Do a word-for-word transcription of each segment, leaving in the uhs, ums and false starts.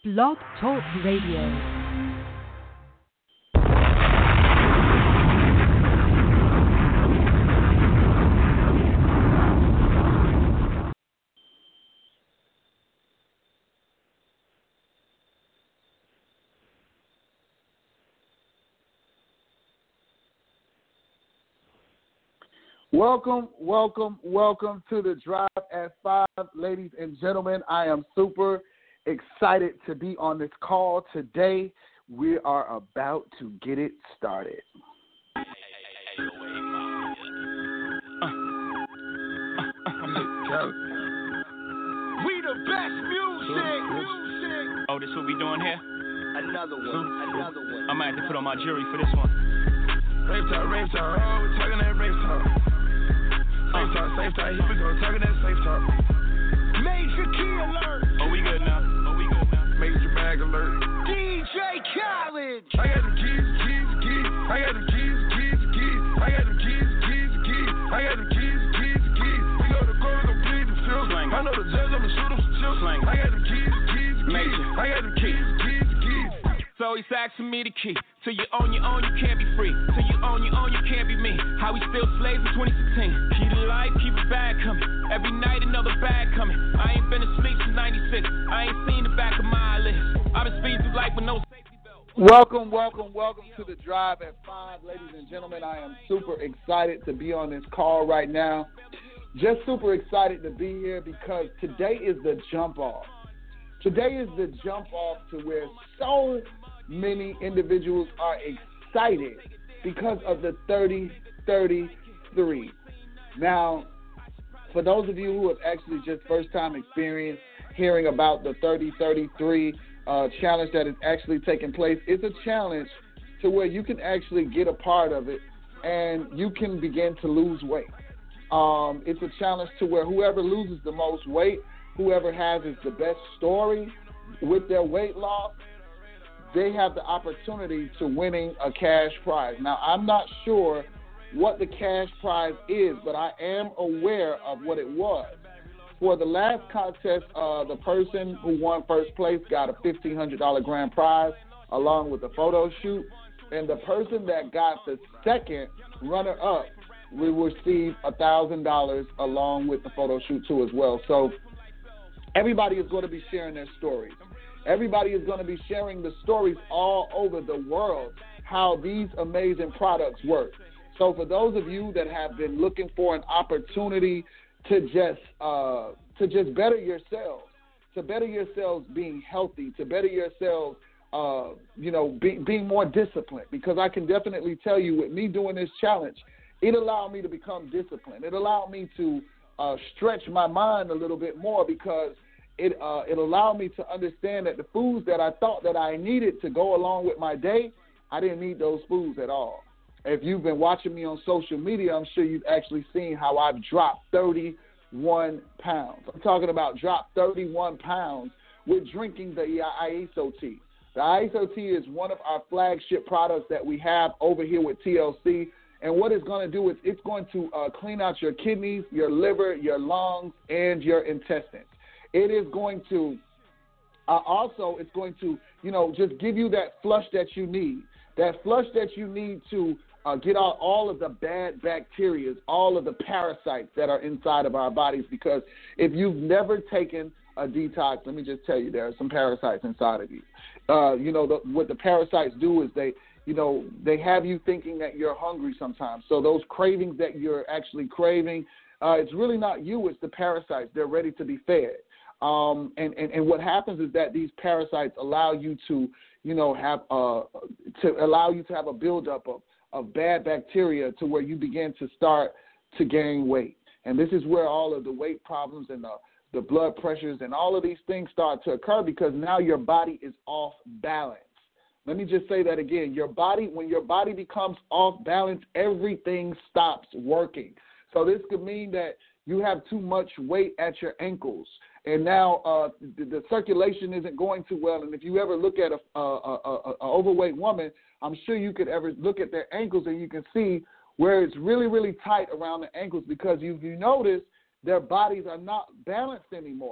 Blog Talk Radio. Welcome, welcome, welcome to the Drive at Five, ladies and gentlemen. I am super excited to be on this call today. We are about to get it started. We the best music. music. Oh, this what we doing here? Another one, another one. I might have to put on my jury for this one. Rave talk, rave talk, oh, we talking that rave talk. Safe talk, safe talk, here we go, talking that safe talk. Major key alert. Oh, we good now. Oh, we good now. Major bag alert. D J Khaled. I got the keys, keys, keys. I got the keys, keys, keys. I got the keys, keys, keys. I got the keys, keys, keys. We go to court, go plead the field. I know the judge, I'ma shoot him some chill. I got the keys, keys, keys. I got the keys, keys, keys. So he's asking me the key. Till you own your own, you can't be free. Till you own your own, you can't be me. How we still slaves in twenty sixteen. Key to life, keep a bag coming. Every night another bag coming. I ain't been asleep since ninety-six. I ain't seen the back of my eyelids. I've been speeding through life with no safety belt. Welcome, welcome, welcome to the Drive at Five, ladies and gentlemen. I am super excited to be on this call right now. Just super excited to be here because today is the jump off. Today is the jump off to where so many individuals are excited because of the thirty thirty-three. Now, for those of you who have actually just first time experience hearing about the thirty thirty-three uh, challenge that is actually taking place, it's a challenge to where you can actually get a part of it and you can begin to lose weight. Um, it's a challenge to where whoever loses the most weight, whoever has is the best story with their weight loss, they have the opportunity to winning a cash prize. Now, I'm not sure what the cash prize is, but I am aware of what it was. For the last contest, uh, the person who won first place got a fifteen hundred dollars grand prize along with a photo shoot, and the person that got the second runner-up will receive one thousand dollars along with the photo shoot too as well. So everybody is going to be sharing their stories. Everybody is going to be sharing the stories all over the world, how these amazing products work. So for those of you that have been looking for an opportunity to just uh, to just better yourselves, to better yourselves being healthy, to better yourselves, uh, you know, be, being more disciplined, because I can definitely tell you with me doing this challenge, it allowed me to become disciplined. It allowed me to uh, stretch my mind a little bit more because It uh, it allowed me to understand that the foods that I thought that I needed to go along with my day, I didn't need those foods at all. If you've been watching me on social media, I'm sure you've actually seen how I've dropped thirty-one pounds. I'm talking about dropped thirty-one pounds with drinking the I S O T. The I S O T is one of our flagship products that we have over here with T L C. And what it's going to do is it's going to uh, clean out your kidneys, your liver, your lungs, and your intestines. It is going to uh, also, it's going to, you know, just give you that flush that you need, that flush that you need to uh, get out all of the bad bacteria, all of the parasites that are inside of our bodies. Because if you've never taken a detox, let me just tell you, there are some parasites inside of you. Uh, you know, the, what the parasites do is they, you know, they have you thinking that you're hungry sometimes. So those cravings that you're actually craving, uh, it's really not you, it's the parasites. They're ready to be fed. Um, and, and, and what happens is that these parasites allow you to, you know, have uh, to allow you to have a buildup of, of bad bacteria to where you begin to start to gain weight. And this is where all of the weight problems and the, the blood pressures and all of these things start to occur, because now your body is off balance. Let me just say that again. Your body, when your body becomes off balance, everything stops working. So this could mean that you have too much weight at your ankles. And now uh, the, the circulation isn't going too well. And if you ever look at a, a, a, a, a overweight woman, I'm sure you could ever look at their ankles and you can see where it's really, really tight around the ankles, because you, you notice their bodies are not balanced anymore.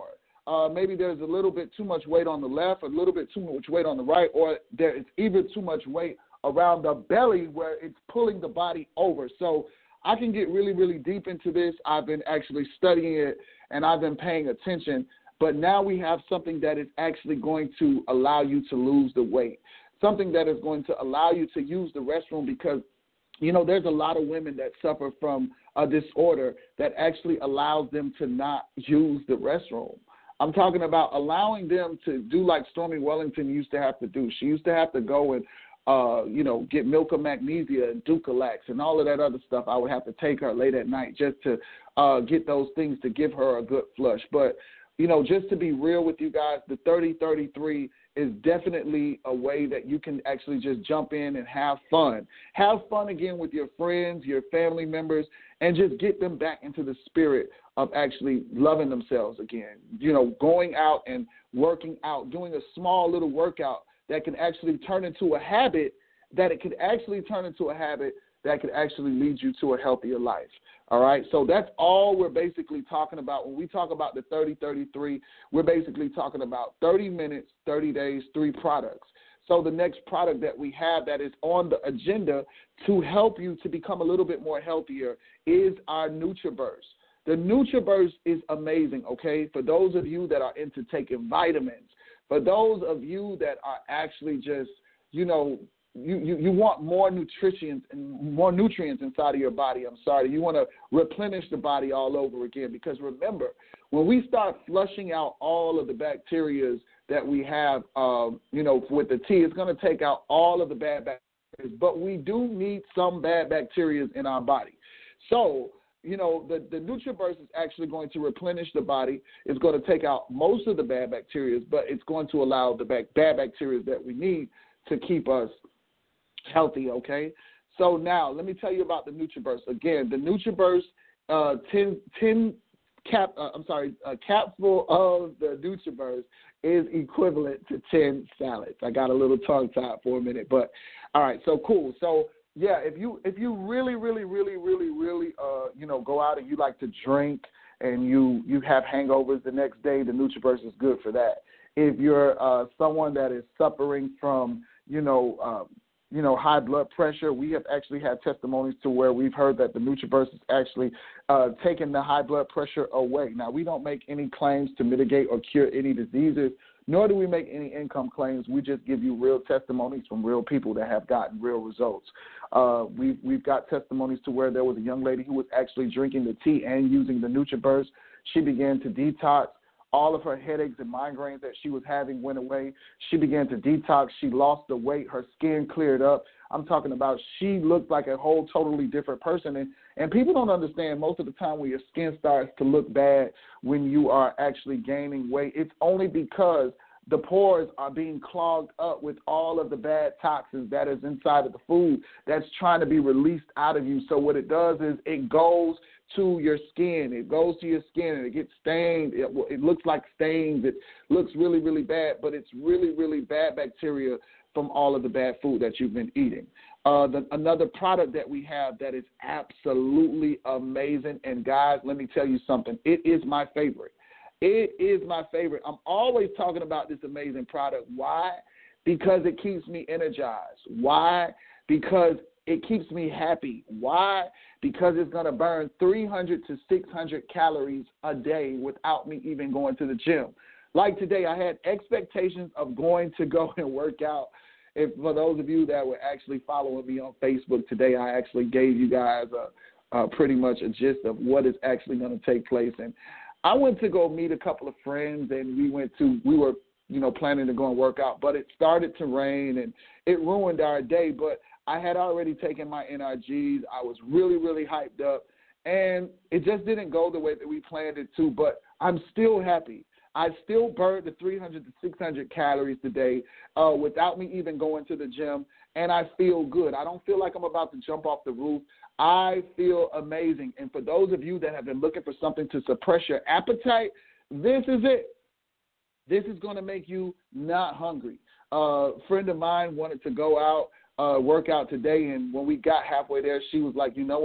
uh, maybe there's a little bit too much weight on the left, a little bit too much weight on the right, or there is even too much weight around the belly where it's pulling the body over. So I can get really, really deep into this. I've been actually studying it, and I've been paying attention. But now we have something that is actually going to allow you to lose the weight, something that is going to allow you to use the restroom because, you know, there's a lot of women that suffer from a disorder that actually allows them to not use the restroom. I'm talking about allowing them to do like Stormy Wellington used to have to do. She used to have to go and, uh, you know, get milk of magnesia and Ducalax and all of that other stuff. I would have to take her late at night just to uh, get those things to give her a good flush. But, you know, just to be real with you guys, the thirty thirty-three is definitely a way that you can actually just jump in and have fun. Have fun again with your friends, your family members, and just get them back into the spirit of actually loving themselves again. You know, going out and working out, doing a small little workout that can actually turn into a habit, that it could actually turn into a habit that could actually lead you to a healthier life. All right, so that's all we're basically talking about. When we talk about the thirty thirty-three, we're basically talking about thirty minutes, thirty days, three products. So the next product that we have that is on the agenda to help you to become a little bit more healthier is our NutriBurst. The NutriBurst is amazing, okay, for those of you that are into taking vitamins, for those of you that are actually just, you know, You, you, you want more nutrients and more nutrients inside of your body. I'm sorry. You want to replenish the body all over again because remember, when we start flushing out all of the bacteria that we have, um, you know, with the tea, it's going to take out all of the bad bacteria. But we do need some bad bacteria in our body. So, you know, the, the NutriBurst is actually going to replenish the body. It's going to take out most of the bad bacteria, but it's going to allow the bac- bad bacteria that we need to keep us healthy, okay? So now let me tell you about the NutriBurst. Again, the NutriBurst uh, ten, ten cap, uh, I'm sorry, a capsule of the NutriBurst is equivalent to ten salads. I got a little tongue-tied for a minute, but all right, so cool. So yeah, if you if you really, really, really, really, really, uh, you know, go out and you like to drink and you you have hangovers the next day, the NutriBurst is good for that. If you're uh, someone that is suffering from, you know, um, you know, high blood pressure, we have actually had testimonies to where we've heard that the NutriBurst is actually uh, taking the high blood pressure away. Now, we don't make any claims to mitigate or cure any diseases, nor do we make any income claims. We just give you real testimonies from real people that have gotten real results. Uh, we've, we've got testimonies to where there was a young lady who was actually drinking the tea and using the NutriBurst. She began to detox. All of her headaches and migraines that she was having went away. She began to detox. She lost the weight. Her skin cleared up. I'm talking about she looked like a whole totally different person. And, and people don't understand most of the time when your skin starts to look bad when you are actually gaining weight, it's only because the pores are being clogged up with all of the bad toxins that is inside of the food that's trying to be released out of you. So what it does is it goes to your skin. It goes to your skin and it gets stained. It, it looks like stains. It looks really, really bad, but it's really, really bad bacteria from all of the bad food that you've been eating. Uh, the, another product that we have that is absolutely amazing, and guys, let me tell you something. It is my favorite. It is my favorite. I'm always talking about this amazing product. Why? Because it keeps me energized. Why? Because it keeps me happy. Why? Because it's going to burn three hundred to six hundred calories a day without me even going to the gym. Like today, I had expectations of going to go and work out. If for those of you that were actually following me on Facebook today, I actually gave you guys a, a pretty much a gist of what is actually going to take place. And I went to go meet a couple of friends, and we went to, we were, you know, planning to go and work out, but it started to rain, and it ruined our day. But I had already taken my N R Gs. I was really, really hyped up, and it just didn't go the way that we planned it to, but I'm still happy. I still burned the three hundred to six hundred calories today uh, without me even going to the gym, and I feel good. I don't feel like I'm about to jump off the roof. I feel amazing. And for those of you that have been looking for something to suppress your appetite, this is it. This is going to make you not hungry. Uh, a friend of mine wanted to go out, uh, work out today, and when we got halfway there, she was like, you know what,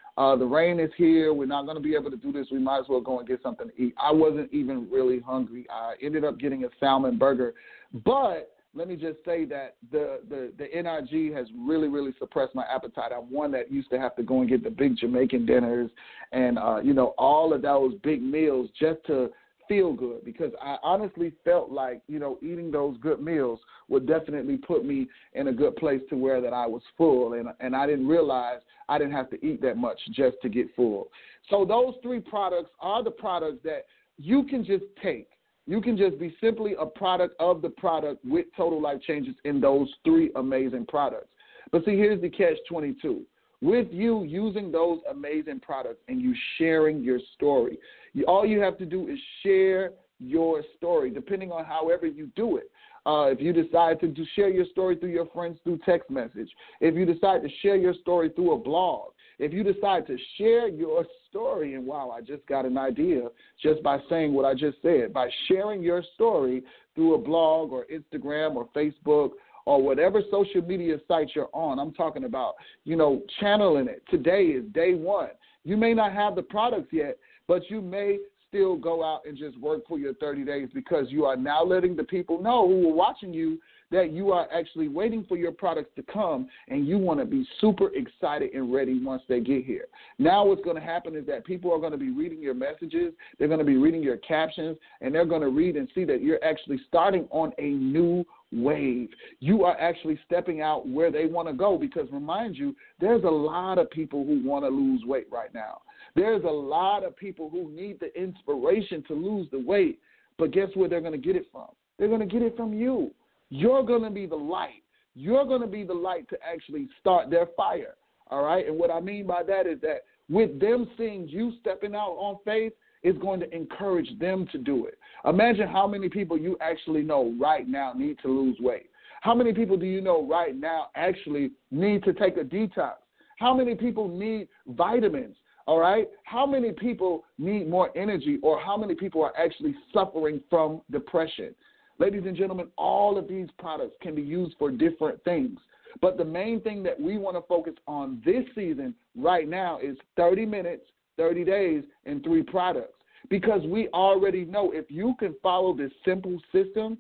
Uh, the rain is here. We're not going to be able to do this. We might as well go and get something to eat. I wasn't even really hungry. I ended up getting a salmon burger. But let me just say that the, the, the N I G has really, really suppressed my appetite. I'm one that used to have to go and get the big Jamaican dinners and, uh, you know, all of those big meals just to feel good, because I honestly felt like, you know, eating those good meals would definitely put me in a good place to where that I was full, and and I didn't realize I didn't have to eat that much just to get full. So those three products are the products that you can just take. You can just be simply a product of the product with Total Life Changes in those three amazing products. But see, here's the catch twenty-two. With you using those amazing products and you sharing your story, you, all you have to do is share your story, depending on however you do it. Uh, if you decide to do, share your story through your friends through text message, if you decide to share your story through a blog, if you decide to share your story, and wow, I just got an idea just by saying what I just said, by sharing your story through a blog or Instagram or Facebook or whatever social media site you're on. I'm talking about, you know, channeling it. Today is day one. You may not have the products yet, but you may still go out and just work for your thirty days, because you are now letting the people know who are watching you that you are actually waiting for your products to come, and you want to be super excited and ready once they get here. Now what's going to happen is that people are going to be reading your messages, they're going to be reading your captions, and they're going to read and see that you're actually starting on a new wave. You are actually stepping out where they want to go, because remind you, there's a lot of people who want to lose weight right now. There's a lot of people who need the inspiration to lose the weight, but guess where they're going to get it from? They're going to get it from you. You're going to be the light. You're going to be the light to actually start their fire, all right? And what I mean by that is that with them seeing you stepping out on faith, it's going to encourage them to do it. Imagine how many people you actually know right now need to lose weight. How many people do you know right now actually need to take a detox? How many people need vitamins, all right? How many people need more energy, or how many people are actually suffering from depression? Ladies and gentlemen, all of these products can be used for different things. But the main thing that we want to focus on this season right now is thirty minutes, thirty days, and three products. Because we already know if you can follow this simple system,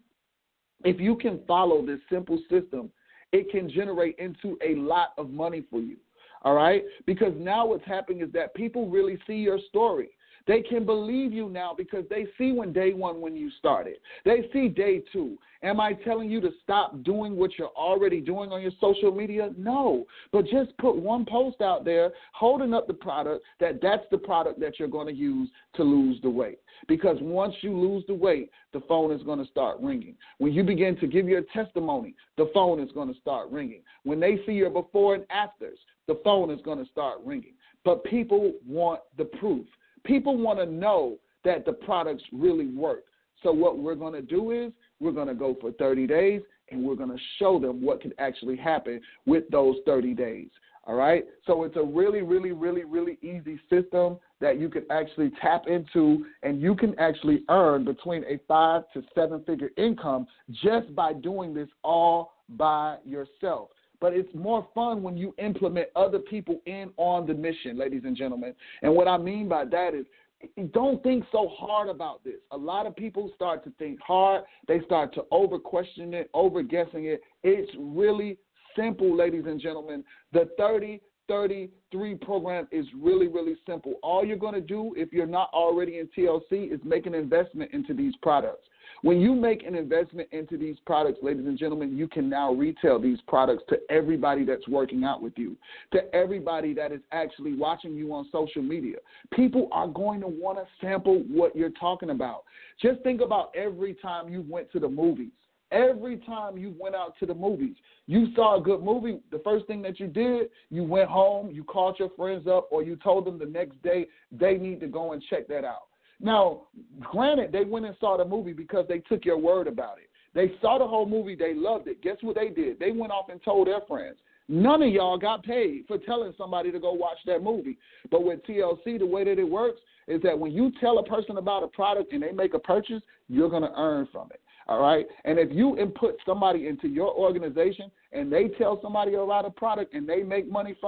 if you can follow this simple system, it can generate into a lot of money for you, all right? Because now what's happening is that people really see your story. They can believe you now because they see when day one when you started. They see day two. Am I telling you to stop doing what you're already doing on your social media? No. But just put one post out there holding up the product that that's the product that you're going to use to lose the weight. Because once you lose the weight, the phone is going to start ringing. When you begin to give your testimony, the phone is going to start ringing. When they see your before and afters, the phone is going to start ringing. But people want the proof. People want to know that the products really work. So what we're going to do is we're going to go for thirty days, and we're going to show them what can actually happen with those thirty days. All right? So it's a really, really, really, really easy system that you can actually tap into, and you can actually earn between a five to seven figure income just by doing this all by yourself. But it's more fun when you implement other people in on the mission, ladies and gentlemen. And what I mean by that is don't think so hard about this. A lot of people start to think hard. They start to over-question it, over-guessing it. It's really simple, ladies and gentlemen. The thirty thirty-three program is really, really simple. All you're going to do, if you're not already in T L C, is make an investment into these products. When you make an investment into these products, ladies and gentlemen, you can now retail these products to everybody that's working out with you, to everybody that is actually watching you on social media. People are going to want to sample what you're talking about. Just think about every time you went to the movies. Every time you went out to the movies, you saw a good movie, the first thing that you did, you went home, you called your friends up, or you told them the next day they need to go and check that out. Now, granted, they went and saw the movie because they took your word about it. They saw the whole movie. They loved it. Guess what they did? They went off and told their friends. None of y'all got paid for telling somebody to go watch that movie. But with T L C, the way that it works is that when you tell a person about a product and they make a purchase, you're going to earn from it. All right? And if you input somebody into your organization and they tell somebody about a product and they make money from it,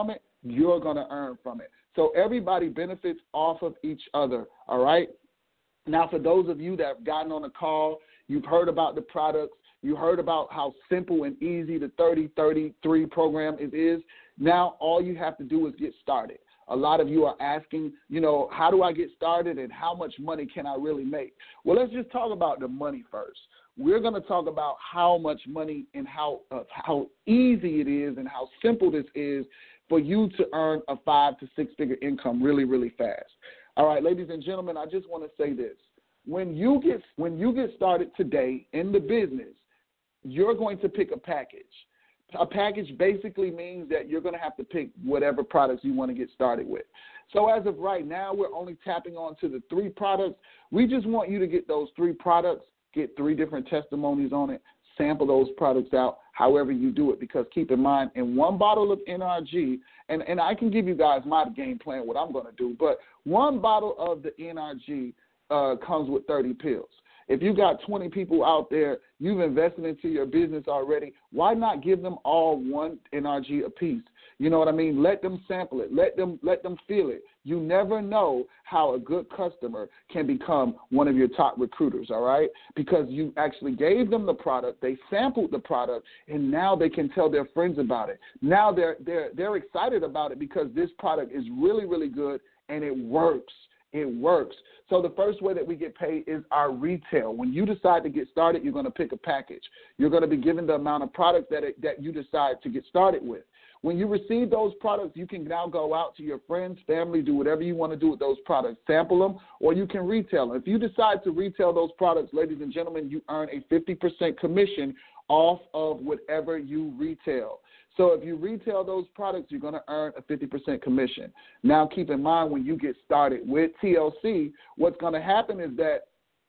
you're going to earn from it. So everybody benefits off of each other, all right? Now, for those of you that have gotten on a call, you've heard about the products, you heard about how simple and easy the thirty thirty-three program is, is. Now all you have to do is get started. A lot of you are asking, you know, how do I get started and how much money can I really make? Well, let's just talk about the money first. We're going to talk about how much money and how uh, how easy it is and how simple this is for you to earn a five to six figure income really, really fast. All right, ladies and gentlemen, I just want to say this. When you get when you get started today in the business, you're going to pick a package. A package basically means that you're going to have to pick whatever products you want to get started with. So as of right now, we're only tapping on to the three products. We just want you to get those three products, get three different testimonies on it, sample those products out however you do it, because keep in mind, in one bottle of N R G, and, and I can give you guys my game plan, what I'm going to do, but one bottle of the N R G uh, comes with thirty pills. If you got twenty people out there, you've invested into your business already, why not give them all one N R G apiece? You know what I mean? Let them sample it. Let them let them feel it. You never know how a good customer can become one of your top recruiters, all right? Because you actually gave them the product, they sampled the product, and now they can tell their friends about it. Now they're they're they're excited about it because this product is really, really good and it works. It works. So the first way that we get paid is our retail. When you decide to get started, you're going to pick a package. You're going to be given the amount of products that it, that you decide to get started with. When you receive those products, you can now go out to your friends, family, do whatever you want to do with those products. Sample them, or you can retail them. If you decide to retail those products, ladies and gentlemen, you earn a fifty percent commission off of whatever you retail. So if you retail those products, you're going to earn a fifty percent commission. Now, keep in mind, when you get started with T L C, what's going to happen is that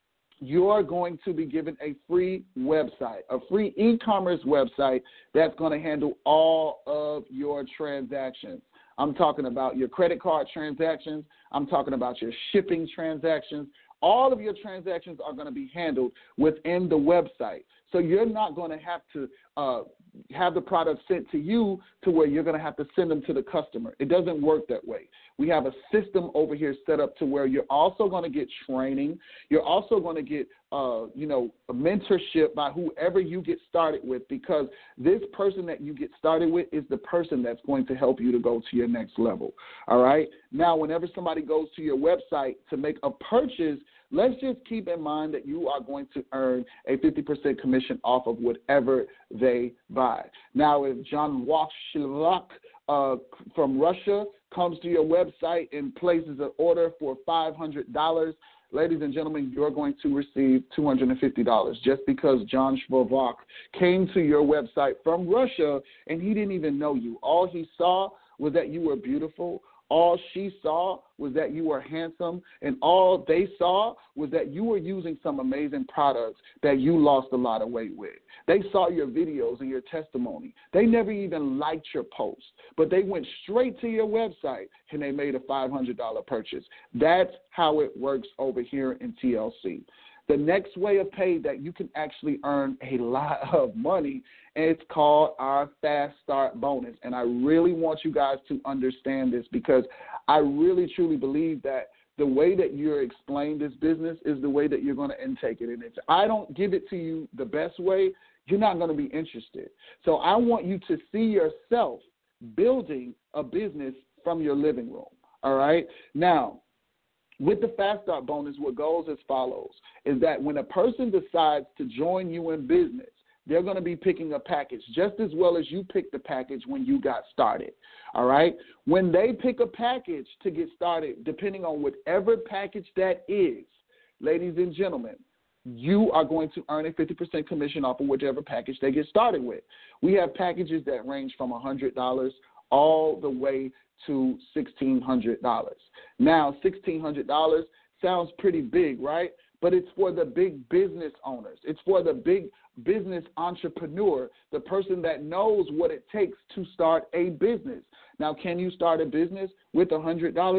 you're going to be given a free website, a free e-commerce website that's going to handle all of your transactions. I'm talking about your credit card transactions. I'm talking about your shipping transactions. All of your transactions are going to be handled within the website. So you're not going to have to uh, have the product sent to you to where you're going to have to send them to the customer. It doesn't work that way. We have a system over here set up to where you're also going to get training. You're also going to get, uh, you know, a mentorship by whoever you get started with, because this person that you get started with is the person that's going to help you to go to your next level. All right. Now, whenever somebody goes to your website to make a purchase, let's just keep in mind that you are going to earn a fifty percent commission off of whatever they buy. Now, if John Washilak uh, from Russia comes to your website and places an order for five hundred dollars, ladies and gentlemen, you're going to receive two hundred fifty dollars just because John Shvovak came to your website from Russia and he didn't even know you. All he saw was that you were beautiful. All she saw was that you were handsome, and all they saw was that you were using some amazing products that you lost a lot of weight with. They saw your videos and your testimony. They never even liked your post, but they went straight to your website and they made a five hundred dollars purchase. That's how it works over here in T L C. The next way of pay that you can actually earn a lot of money, and it's called our Fast Start bonus. And I really want you guys to understand this, because I really, truly believe that the way that you're explained this business is the way that you're going to intake it. And if I don't give it to you the best way, you're not going to be interested. So I want you to see yourself building a business from your living room. All right? Now, with the Fast Start bonus, what goes as follows is that when a person decides to join you in business, they're going to be picking a package just as well as you picked the package when you got started, all right? When they pick a package to get started, depending on whatever package that is, ladies and gentlemen, you are going to earn a fifty percent commission off of whichever package they get started with. We have packages that range from one hundred dollars all the way to sixteen hundred dollars. Now, sixteen hundred dollars sounds pretty big, right? But it's for the big business owners. It's for the big business entrepreneur, the person that knows what it takes to start a business. Now, can you start a business with one hundred dollars?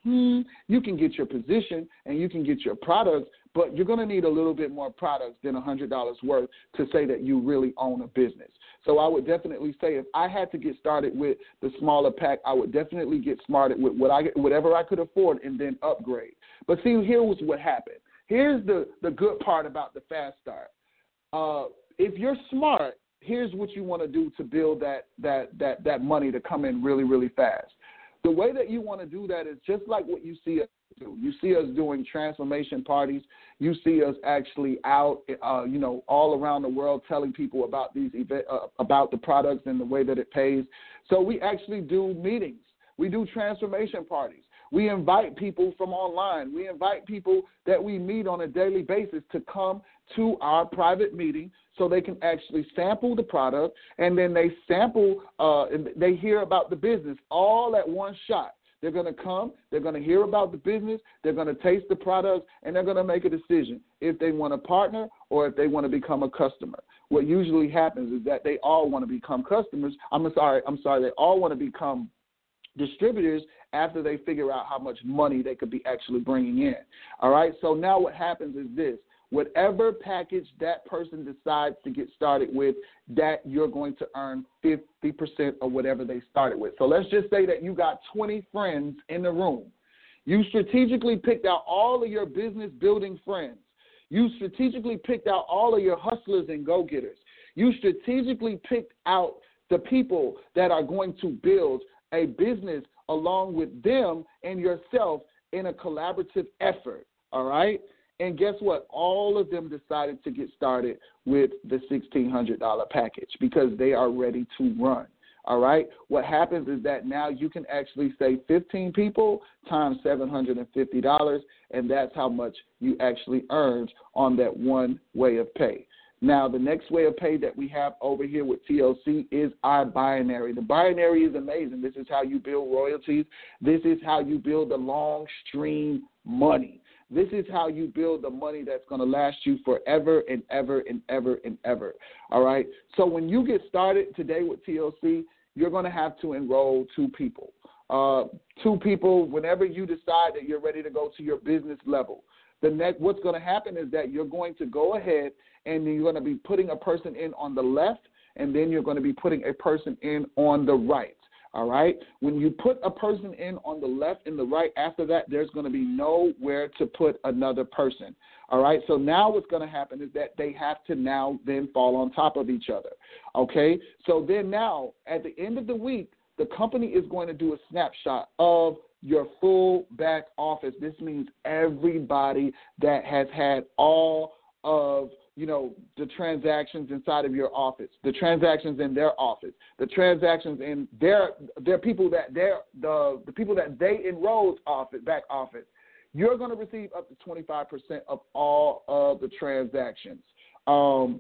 hmm, you can get your position and you can get your products, but you're going to need a little bit more products than one hundred dollars worth to say that you really own a business. So I would definitely say if I had to get started with the smaller pack, I would definitely get started with what I, whatever I could afford and then upgrade. But see, here was what happened. Here's the, the good part about the Fast Start. Uh, if you're smart, here's what you want to do to build that, that, that, that money to come in really, really fast. The way that you want to do that is just like what you see us do. You see us doing transformation parties. You see us actually out, uh, you know, all around the world telling people about these event, uh, about the products and the way that it pays. So we actually do meetings. We do transformation parties. We invite people from online. We invite people that we meet on a daily basis to come to our private meeting so they can actually sample the product, and then they sample, uh, and they hear about the business all at one shot. They're going to come, they're going to hear about the business, they're going to taste the products, and they're going to make a decision if they want to partner or if they want to become a customer. What usually happens is that they all want to become customers. I'm sorry, I'm sorry, they all want to become distributors after they figure out how much money they could be actually bringing in. All right, so now what happens is this. Whatever package that person decides to get started with, that you're going to earn fifty percent of whatever they started with. So let's just say that you got twenty friends in the room. You strategically picked out all of your business building friends. You strategically picked out all of your hustlers and go-getters. You strategically picked out the people that are going to build a business along with them and yourself in a collaborative effort, all right? And guess what? All of them decided to get started with the sixteen hundred dollars package because they are ready to run, all right? What happens is that now you can actually say fifteen people times seven hundred fifty dollars, and that's how much you actually earned on that one way of pay. Now, the next way of pay that we have over here with T L C is our binary. The binary is amazing. This is how you build royalties. This is how you build the long stream money. This is how you build the money that's going to last you forever and ever and ever and ever. All right? So when you get started today with T L C, you're going to have to enroll two people. Uh, two people whenever you decide that you're ready to go to your business level. The next, what's going to happen is that you're going to go ahead and you're going to be putting a person in on the left, and then you're going to be putting a person in on the right. All right? When you put a person in on the left and the right, after that, there's going to be nowhere to put another person. All right? So now what's going to happen is that they have to now then fall on top of each other. Okay? So then now, at the end of the week, the company is going to do a snapshot of your full back office. This means everybody that has had all of, you know, the transactions inside of your office, the transactions in their office, the transactions in their their people that they're the the people that they enrolled office back office. You're going to receive up to twenty-five percent of all of the transactions. Um,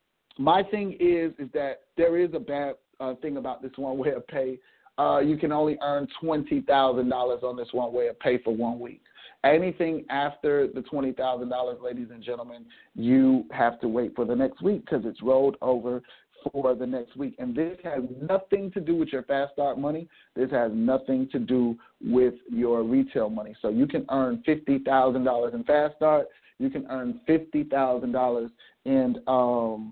my thing is is that there is a bad uh, thing about this one way of pay. Uh, you can only earn twenty thousand dollars on this one way of pay for one week. Anything after the twenty thousand dollars, ladies and gentlemen, you have to wait for the next week because it's rolled over for the next week. And this has nothing to do with your Fast Start money. This has nothing to do with your retail money. So you can earn fifty thousand dollars in Fast Start. You can earn fifty thousand dollars in um,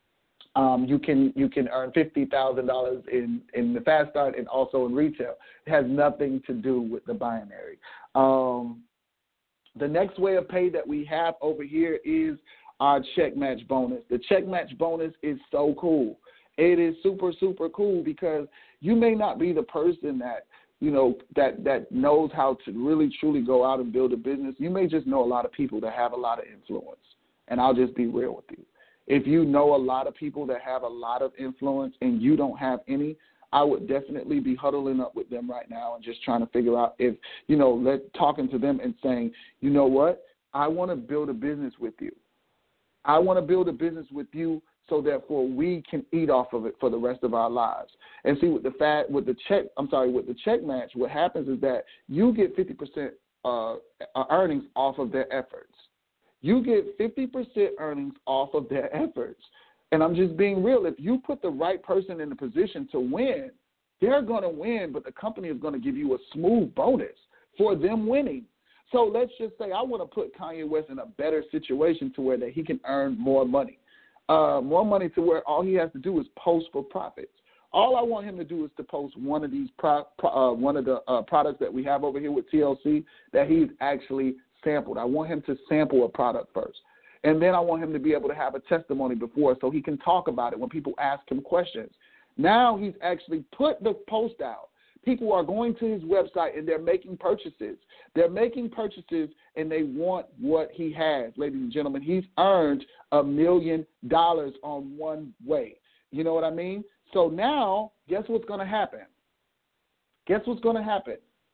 Um, you can you can earn fifty thousand dollars in, in the Fast Start and also in retail. It has nothing to do with the binary. Um, the next way of pay that we have over here is our check match bonus. The check match bonus is so cool. It is super, super cool because you may not be the person that, you know, that, that knows how to really, truly go out and build a business. You may just know a lot of people that have a lot of influence. And I'll just be real with you. If you know a lot of people that have a lot of influence and you don't have any, I would definitely be huddling up with them right now and just trying to figure out if, you know, let, talking to them and saying, you know what, I want to build a business with you. I want to build a business with you so therefore we can eat off of it for the rest of our lives. And see, with the fat, with the check, I'm sorry, with the check match, what happens is that you get fifty percent uh, earnings off of their efforts. You get fifty percent earnings off of their efforts. And I'm just being real. If you put the right person in a position to win, they're going to win, but the company is going to give you a smooth bonus. for them winning. So let's just say I want to put Kanye West in a better situation to where that he can earn more money. Uh, more money to where all he has to do is post for profits. All I want him to do is to post one of these pro, uh, one of the uh, products that we have over here with T L C that he's actually sampled. I want him to sample a product first. And then I want him to be able to have a testimony before so he can talk about it when people ask him questions. Now he's actually put the post out. People are going to his website and they're making purchases. They're making purchases and they want what he has. Ladies and gentlemen, he's earned a million dollars on one way. You know what I mean? So now, guess what's going to happen? Guess what's going to happen?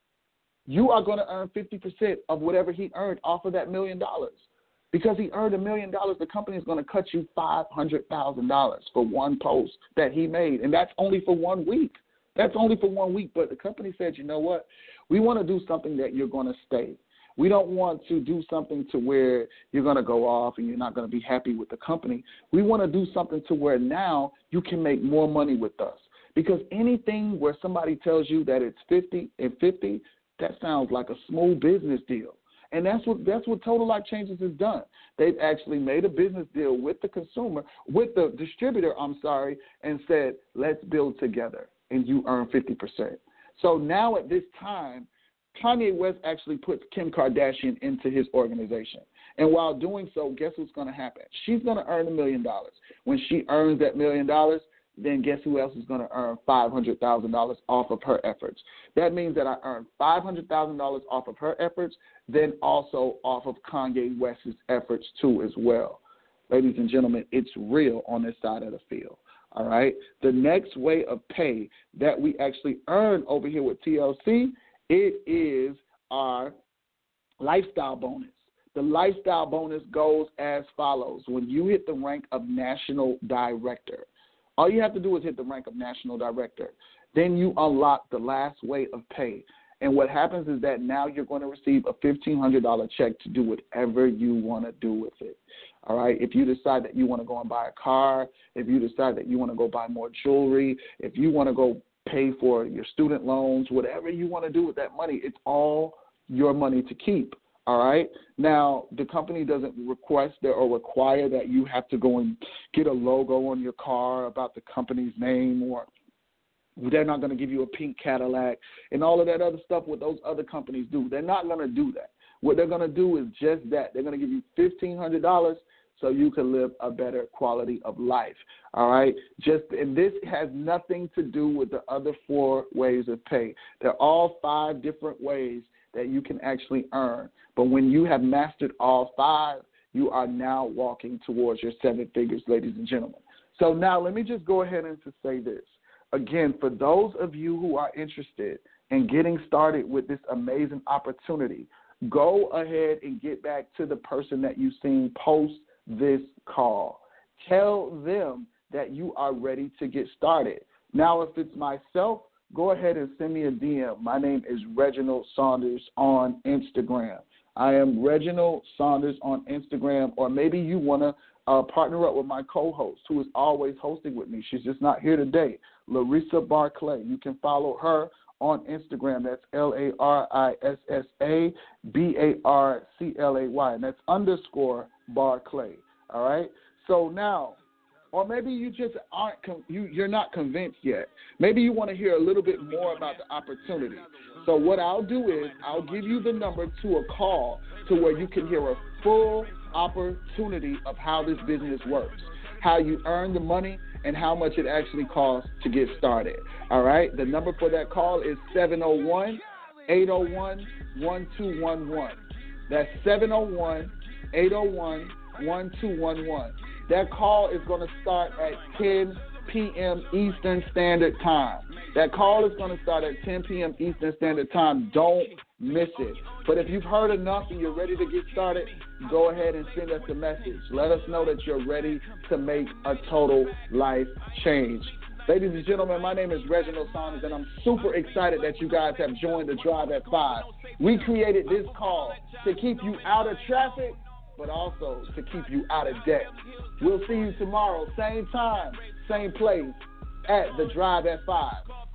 You are going to earn fifty percent of whatever he earned off of that million dollars. Because he earned a million dollars, the company is going to cut you five hundred thousand dollars for one post that he made. And that's only for one week. That's only for one week. But the company said, you know what? We want to do something that you're going to stay. We don't want to do something to where you're going to go off and you're not going to be happy with the company. We want to do something to where now you can make more money with us. Because anything where somebody tells you that it's fifty and fifty, that sounds like a smooth business deal. And that's what that's what Total Life Changes has done. They've actually made a business deal with the consumer, with the distributor, I'm sorry, and said, let's build together, and you earn fifty percent. So now at this time, Kanye West actually puts Kim Kardashian into his organization. And while doing so, guess what's going to happen? She's going to earn a million dollars. When she earns that million dollars, then guess who else is going to earn five hundred thousand dollars off of her efforts? That means that I earned five hundred thousand dollars off of her efforts, then also off of Kanye West's efforts too as well. Ladies and gentlemen, it's real on this side of the field. All right? The next way of pay that we actually earn over here with T L C, it is our lifestyle bonus. The lifestyle bonus goes as follows. When you hit the rank of national director, all you have to do is hit the rank of national director. Then you unlock the last way of pay. And what happens is that now you're going to receive a fifteen hundred dollars check to do whatever you want to do with it. All right? If you decide that you want to go and buy a car, if you decide that you want to go buy more jewelry, if you want to go pay for your student loans, whatever you want to do with that money, it's all your money to keep. All right. Now, the company doesn't request or require that you have to go and get a logo on your car about the company's name, or they're not going to give you a pink Cadillac and all of that other stuff what those other companies do. They're not going to do that. What they're going to do is just that. They're going to give you fifteen hundred dollars so you can live a better quality of life. All right. Just and this has nothing to do with the other four ways of pay. They're all five different ways that you can actually earn. But when you have mastered all five, you are now walking towards your seven figures, ladies and gentlemen. So now let me just go ahead and to say this. Again, for those of you who are interested in getting started with this amazing opportunity, go ahead and get back to the person that you've seen post this call. Tell them that you are ready to get started. Now, if it's myself, go ahead and send me a D M. My name is Reginald Saunders on Instagram. I am Reginald Saunders on Instagram, or maybe you want to uh, partner up with my co-host who is always hosting with me. She's just not here today, Larissa Barclay. You can follow her on Instagram. That's L A R I S S A B A R C L A Y, and that's underscore Barclay. All right? So now, or maybe you just aren't con- you, you're not convinced yet. Maybe you want to hear a little bit more about the opportunity. So what I'll do is I'll give you the number to a call to where you can hear a full opportunity of how this business works, how you earn the money, and how much it actually costs to get started. All right? The number for that call is seven oh one, eight oh one, one two one one. That's seven oh one, eight oh one, one two one one. That call is going to start at ten p.m. Eastern Standard Time. That call is going to start at ten p.m. Eastern Standard Time. Don't miss it. But if you've heard enough and you're ready to get started, go ahead and send us a message. Let us know that you're ready to make a total life change. Ladies and gentlemen, my name is Reginald Saunders, and I'm super excited that you guys have joined the Drive at five. We created this call to keep you out of traffic, but also to keep you out of debt. We'll see you tomorrow, same time, same place, at the Drive at five.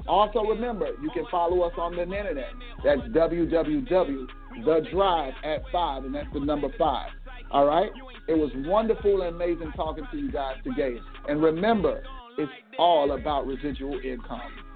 Also, remember, you can follow us on the internet. That's w w w dot the drive at five, and that's the number five. All right? It was wonderful and amazing talking to you guys today. And remember, it's all about residual income.